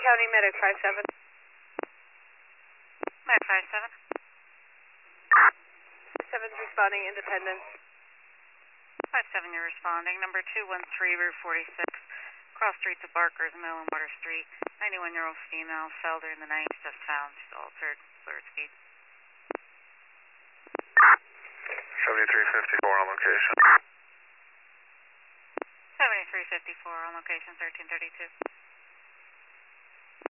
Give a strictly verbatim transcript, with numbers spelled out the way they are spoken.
County Medic five seven. Med five seven. seven's responding, Independence. five seven, you're responding. Number two one three, Route forty-six. Cross streets of Barkers, Mill and Water Street. ninety-one-year-old female, Felder in the night, just found. She's altered, flirt speed. seventy-three fifty-four on location. seventy-three fifty-four on location, thirteen thirty-two.